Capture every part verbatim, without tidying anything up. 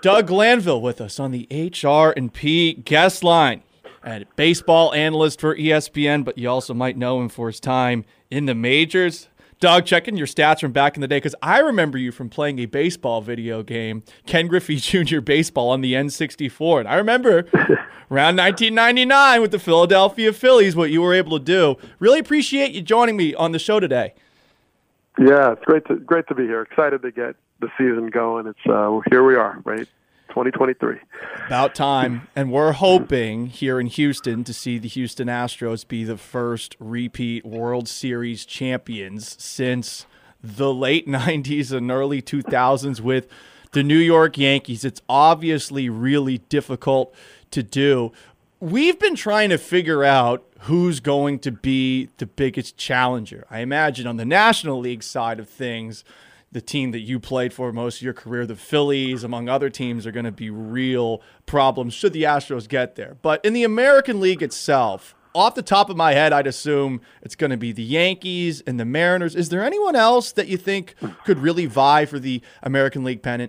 Doug Glanville with us on the H R and P guest line. And baseball analyst for E S P N, but you also might know him for his time in the majors. Doug, checking your stats from back in the day, because I remember you from playing a baseball video game, Ken Griffey Junior Baseball on the N sixty-four. And I remember around nineteen ninety-nine with the Philadelphia Phillies, what you were able to do. Really appreciate you joining me on the show today. Yeah, it's great to great to be here. Excited to get the season going. It's uh, here we are, right? twenty twenty-three. About time. And we're hoping here in Houston to see the Houston Astros be the first repeat World Series champions since the late nineties and early two thousands with the New York Yankees. It's obviously really difficult to do. We've been trying to figure out who's going to be the biggest challenger. I imagine on the National League side of things, the team that you played for most of your career, the Phillies, among other teams, are going to be real problems should the Astros get there. But in the American League itself, off the top of my head, I'd assume it's going to be the Yankees and the Mariners. Is there anyone else that you think could really vie for the American League pennant?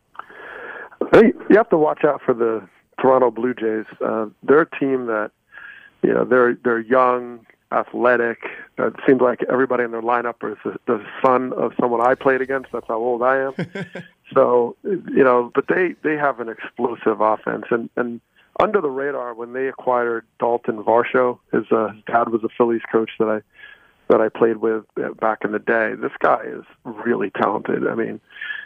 I think you have to watch out for the Toronto Blue Jays. Uh, they're a team that, you know, they're they're young, athletic. Uh, it seems like everybody in their lineup is the, the son of someone I played against. That's how old I am. So, you know, but they, they have an explosive offense. And, and under the radar, when they acquired Dalton Varsho, his, uh, his dad was a Phillies coach that I that I played with back in the day. This guy is really talented. I mean,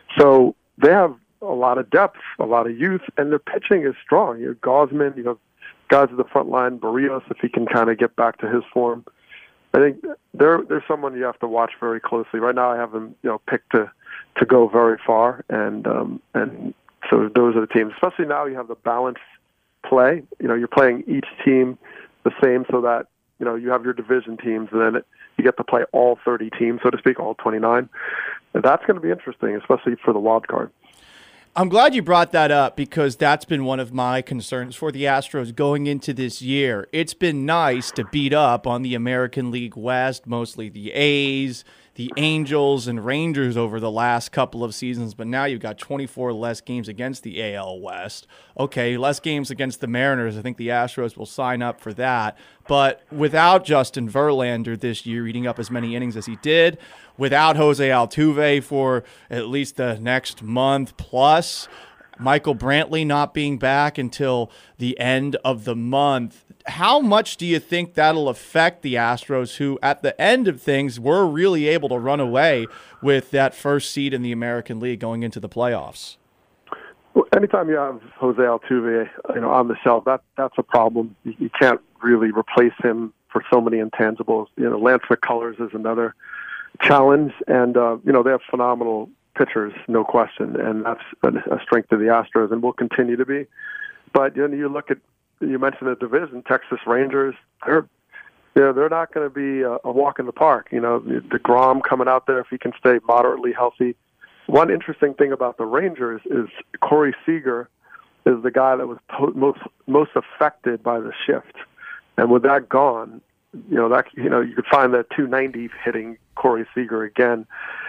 so they have a lot of depth, a lot of youth, and their pitching is strong. You have Gosman, you have guys at the front line, Barrios, if he can kind of get back to his form. I think they're they're someone you have to watch very closely. Right now, I have them, you know, picked to to go very far, and um, and so those are the teams. Especially now, you have the balanced play. You know, you're playing each team the same, so that you know you have your division teams, and then it, you get to play all thirty teams, so to speak, all twenty-nine. And that's going to be interesting, especially for the wild card. I'm glad you brought that up because that's been one of my concerns for the Astros going into this year. It's been nice to beat up on the American League West, mostly the A's, the Angels, and Rangers over the last couple of seasons, but now you've got twenty-four less games against the A L West. Okay, less games against the Mariners. I think the Astros will sign up for that. But without Justin Verlander this year eating up as many innings as he did, without Jose Altuve for at least the next month plus, Michael Brantley not being back until the end of the month, how much do you think that'll affect the Astros, who at the end of things were really able to run away with that first seed in the American League going into the playoffs? Well, anytime you have Jose Altuve, you know, on the shelf, that that's a problem. You, you can't really replace him for so many intangibles. You know, Lance McCullers is another challenge, and uh, you know they have phenomenal pitchers, no question, and that's a, a strength of the Astros, and will continue to be. But you know, you look at you mentioned the division, Texas Rangers. They're you know, they're not going to be a, a walk in the park. You know, DeGrom coming out there if he can stay moderately healthy. One interesting thing about the Rangers is Corey Seager is the guy that was po- most most affected by the shift, and with that gone, you know that you know you could find that two ninety hitting Corey Seager again.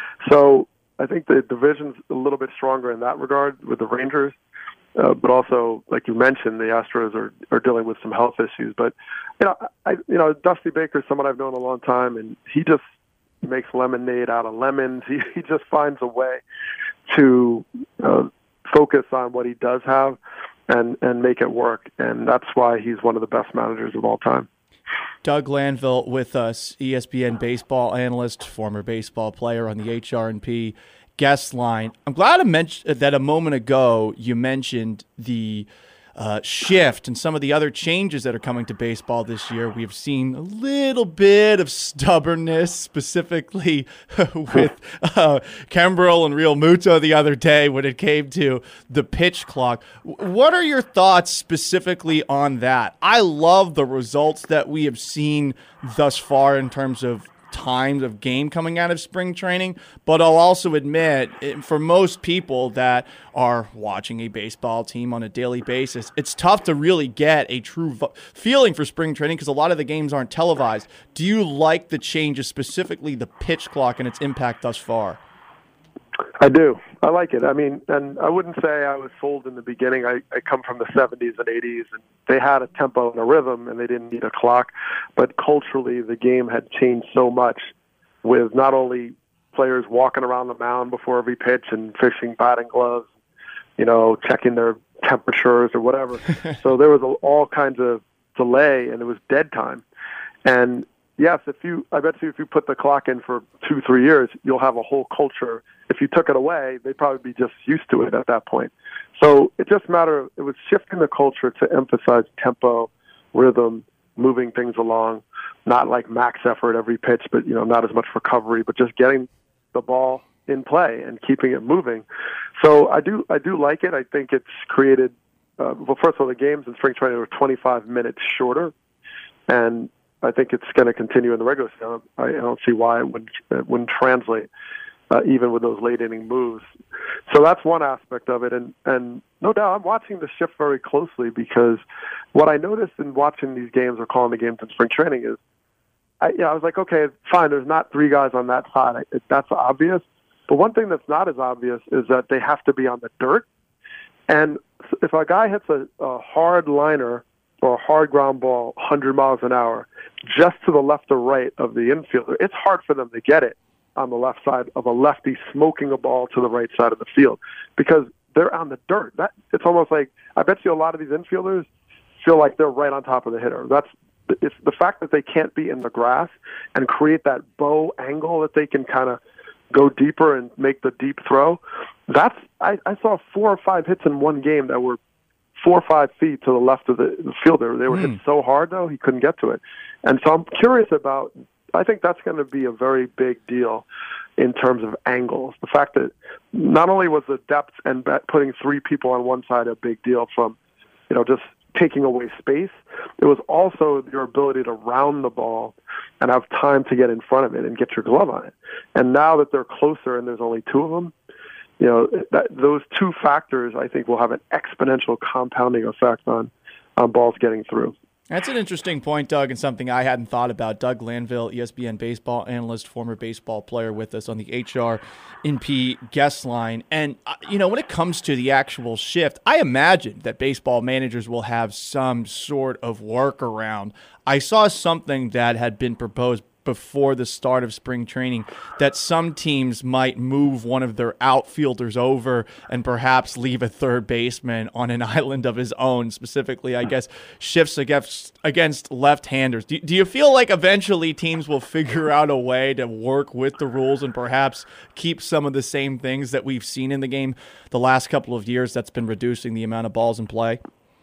So I think the division's a little bit stronger in that regard with the Rangers, uh, but also like you mentioned, the Astros are, are dealing with some health issues. But you know, I you know Dusty Baker is someone I've known a long time, and he just makes lemonade out of lemons. He he just finds a way to uh, focus on what he does have and and make it work, and that's why he's one of the best managers of all time. Doug Glanville with us, E S P N baseball analyst, former baseball player on the H R and P guest line. I'm glad to mention that a moment ago you mentioned the uh, shift and some of the other changes that are coming to baseball this year. We have seen a little bit of stubbornness, specifically with uh, Kimbrel and Real Muto the other day when it came to the pitch clock. What are your thoughts specifically on that? I love the results that we have seen thus far in terms of times of game coming out of spring training, but I'll also admit for most people that are watching a baseball team on a daily basis, it's tough to really get a true vo- feeling for spring training because a lot of the games aren't televised. Do you like the changes, specifically the pitch clock and its impact thus far? I do. I like it. I mean, and I wouldn't say I was sold in the beginning. I, I come from the seventies and eighties, and they had a tempo and a rhythm, and they didn't need a clock. But culturally, the game had changed so much with not only players walking around the mound before every pitch and fishing batting gloves, you know, checking their temperatures or whatever. So there was a, all kinds of delay, and it was dead time. And yes, if you, I bet you if you put the clock in for two, three years, you'll have a whole culture. If you took it away, they'd probably be just used to it at that point. So it just mattered, it was shifting the culture to emphasize tempo, rhythm, moving things along, not like max effort every pitch, but, you know, not as much recovery, but just getting the ball in play and keeping it moving. So I do, I do like it. I think it's created, uh, well, first of all, the games in spring training were twenty-five minutes shorter, and I think it's going to continue in the regular season. I don't see why it wouldn't, it wouldn't translate, uh, even with those late inning moves. So that's one aspect of it. And, and no doubt, I'm watching the shift very closely, because what I noticed in watching these games or calling the games in spring training is, I, you know, I was like, okay, fine, there's not three guys on that side. It, that's obvious. But one thing that's not as obvious is that they have to be on the dirt. And if a guy hits a, a hard liner or a hard ground ball one hundred miles an hour just to the left or right of the infielder, it's hard for them to get it on the left side of a lefty smoking a ball to the right side of the field, because they're on the dirt. That it's almost like, I bet you a lot of these infielders feel like they're right on top of the hitter. That's it's the fact that they can't be in the grass and create that bow angle that they can kind of go deeper and make the deep throw. That's I, I saw four or five hits in one game that were four or five feet to the left of the, the fielder. They were mm. hit so hard, though, he couldn't get to it. And so I'm curious about, I think that's going to be a very big deal in terms of angles. The fact that not only was the depth and putting three people on one side a big deal from, you know, just taking away space, it was also your ability to round the ball and have time to get in front of it and get your glove on it. And now that they're closer and there's only two of them, you know, that, those two factors, I think, will have an exponential compounding effect on, on balls getting through. That's an interesting point, Doug, and something I hadn't thought about. Doug Glanville, E S P N baseball analyst, former baseball player, with us on the H R N P guest line. And, uh, you know, when it comes to the actual shift, I imagine that baseball managers will have some sort of workaround. I saw something that had been proposed before the start of spring training that some teams might move one of their outfielders over and perhaps leave a third baseman on an island of his own, specifically, I guess, shifts against against left-handers. Do, do you feel like eventually teams will figure out a way to work with the rules and perhaps keep some of the same things that we've seen in the game the last couple of years that's been reducing the amount of balls in play?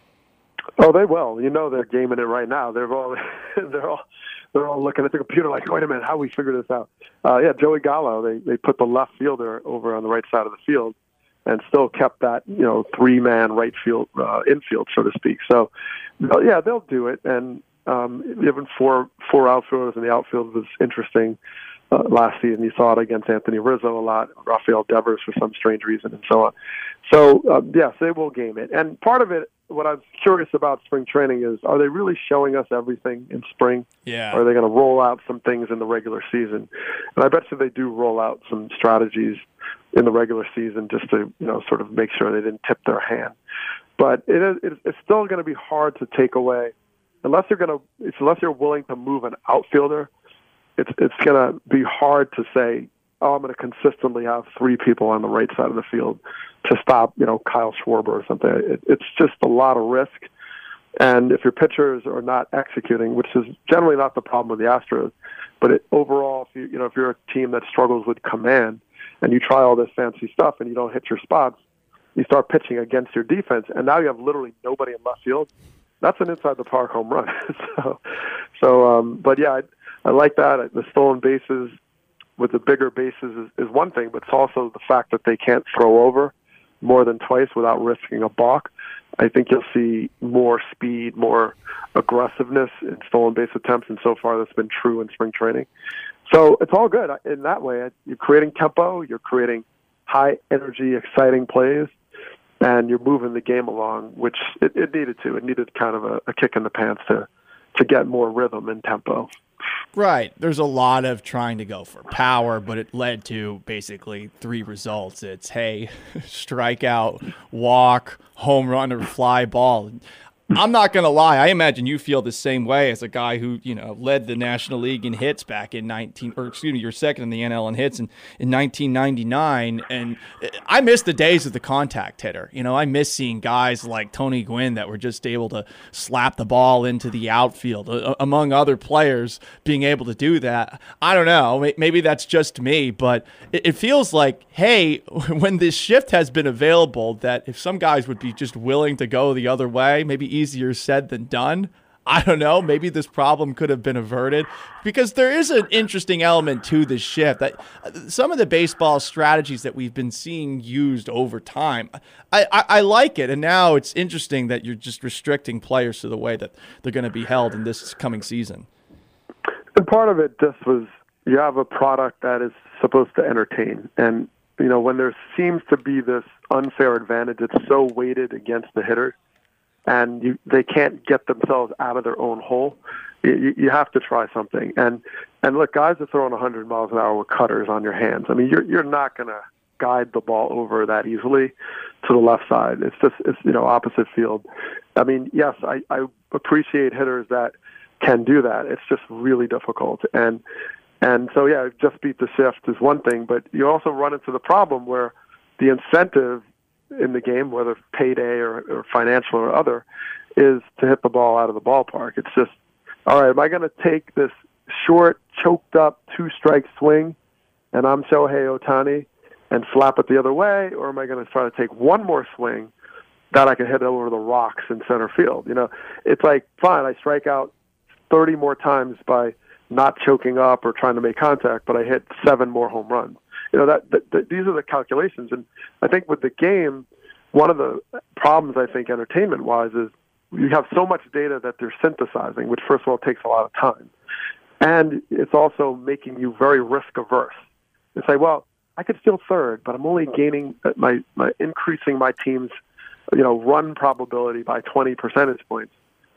Oh, they will. You know they're gaming it right now. They're all they're all They're all looking at the computer like, wait a minute, how we figure this out? Uh, yeah, Joey Gallo, they, they put the left fielder over on the right side of the field and still kept that, you know, three-man right field, uh, infield, so to speak. So, yeah, they'll do it. And um, having four four outfielders in the outfield was interesting uh, last season. You saw it against Anthony Rizzo a lot, Rafael Devers for some strange reason, and so on. So, uh, yes, they will game it. And part of it, what I'm curious about spring training is, are they really showing us everything in spring? Yeah. Or are they going to roll out some things in the regular season? And I bet you they do roll out some strategies in the regular season just to, you know, sort of make sure they didn't tip their hand. But it is, it's still going to be hard to take away, unless you're going to, unless you're willing to move an outfielder. It's it's going to be hard to say, oh, I'm going to consistently have three people on the right side of the field to stop, you know, Kyle Schwarber or something. It, it's just a lot of risk. And if your pitchers are not executing, which is generally not the problem with the Astros, but it, overall, if you you know if you're a team that struggles with command and you try all this fancy stuff and you don't hit your spots, you start pitching against your defense, and now you have literally nobody in left field. That's an inside the park home run. so, so, um, but yeah, I, I like that. The stolen bases with the bigger bases is, is one thing, but it's also the fact that they can't throw over more than twice without risking a balk. I think you'll see more speed, more aggressiveness in stolen base attempts, and so far that's been true in spring training. So it's all good in that way. You're creating tempo, you're creating high-energy, exciting plays, and you're moving the game along, which it, it needed to. It needed kind of a, a kick in the pants to, to get more rhythm and tempo. Right. There's a lot of trying to go for power, but it led to basically three results. It's, hey, strikeout, walk, home run, or fly ball. I'm not going to lie. I imagine you feel the same way as a guy who, you know, led the National League in hits back in nineteen, or excuse me, you're second in the N L in hits in, in nineteen ninety-nine. And I miss the days of the contact hitter. You know, I miss seeing guys like Tony Gwynn that were just able to slap the ball into the outfield, uh, among other players being able to do that. I don't know. Maybe that's just me, but it, it feels like, hey, when this shift has been available, that if some guys would be just willing to go the other way, maybe easier said than done. I don't know. Maybe this problem could have been averted, because there is an interesting element to this shift. That some of the baseball strategies that we've been seeing used over time, I, I, I like it. And now it's interesting that you're just restricting players to the way that they're going to be held in this coming season. And part of it just was you have a product that is supposed to entertain. And, you know, when there seems to be this unfair advantage, it's so weighted against the hitters, and you, they can't get themselves out of their own hole. You, you have to try something. And and look, guys are throwing one hundred miles an hour with cutters on your hands. I mean, you're you're not going to guide the ball over that easily to the left side. It's just, it's, you know, opposite field. I mean, yes, I, I appreciate hitters that can do that. It's just really difficult. And and so, yeah, just beat the shift is one thing, but you also run into the problem where the incentive in the game, whether payday or, or financial or other, is to hit the ball out of the ballpark. It's just, all right, am I going to take this short, choked up two-strike swing, and I'm Shohei Ohtani, and slap it the other way, or am I going to try to take one more swing that I can hit over the rocks in center field? You know, it's like, fine, I strike out thirty more times by not choking up or trying to make contact, but I hit seven more home runs. You know, that, that, that these are the calculations. And I think with the game, one of the problems, I think, entertainment-wise, is you have so much data that they're synthesizing, which, first of all, takes a lot of time. And it's also making you very risk-averse. You say, well, I could steal third, but I'm only gaining my, my increasing my team's, you know, run probability by twenty percentage points.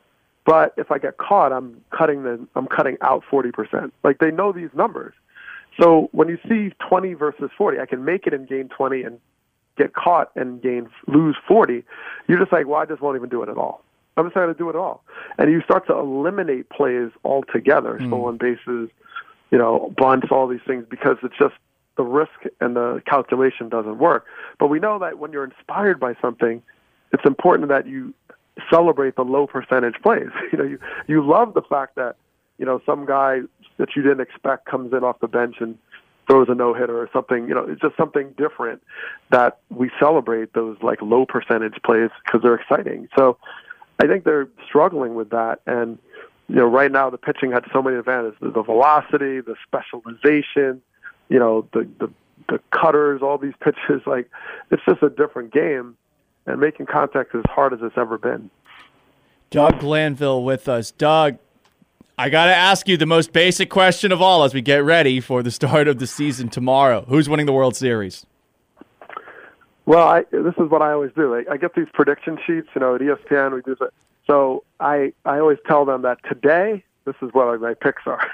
But if I get caught, I'm cutting the I'm cutting out forty percent. Like, they know these numbers. So when you see twenty versus forty, I can make it and gain twenty and get caught and gain lose forty. You're just like, well, I just won't even do it at all. I'm just not going to do it at all. And you start to eliminate plays altogether, mm. stolen bases, you know, bunts, all these things, because it's just the risk and the calculation doesn't work. But we know that when you're inspired by something, it's important that you celebrate the low percentage plays. You know, you, you love the fact that, you know, some guy that you didn't expect comes in off the bench and throws a no-hitter or something. You know, it's just something different that we celebrate those, like, low percentage plays because they're exciting. So I think they're struggling with that. And, you know, right now the pitching had so many advantages: the velocity, the specialization, you know, the, the, the cutters, all these pitches. Like, it's just a different game, and making contact is as hard as it's ever been. Doug Glanville with us. Doug, I got to ask you the most basic question of all as we get ready for the start of the season tomorrow. Who's winning the World Series? Well, I, this is what I always do. I, I get these prediction sheets, you know, at E S P N. We do that. So I, I always tell them that today, this is what my picks are.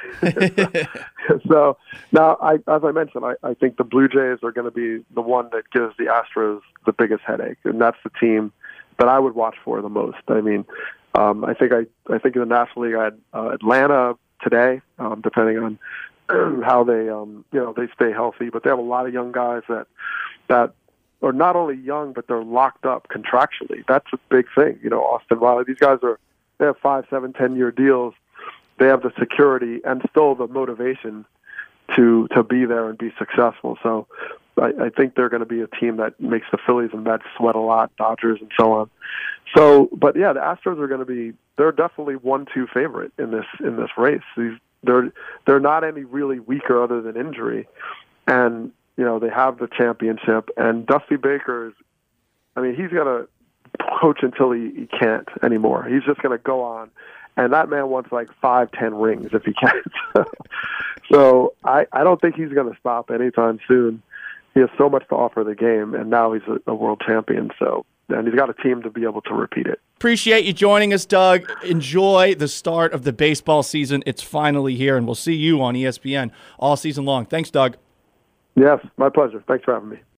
So now, I, as I mentioned, I, I think the Blue Jays are going to be the one that gives the Astros the biggest headache, and that's the team that I would watch for the most. I mean, Um, I think I, I think in the National League I had uh, Atlanta today, um, depending on how they um, you know they stay healthy. But they have a lot of young guys that that are not only young, but they're locked up contractually. That's a big thing. You know, Austin Riley. These guys are they have five, seven, ten year deals. They have the security and still the motivation to to be there and be successful. So I, I think they're going to be a team that makes the Phillies and Mets sweat a lot, Dodgers and so on. So, but yeah, the Astros are going to be, they're definitely one two favorite in this, in this race. These, they're, they're not any really weaker other than injury. And, you know, they have the championship, and Dusty Baker is, I mean, he's going to coach until he, he can't anymore. He's just going to go on. And that man wants like five, ten rings if he can. So I, I don't think he's going to stop anytime soon. he has so much to offer the game, and now he's a, a world champion. So, and he's got a team to be able to repeat it. Appreciate you joining us, Doug. Enjoy the start of the baseball season. It's finally here, and we'll see you on E S P N all season long. Thanks, Doug. Yes, my pleasure. Thanks for having me.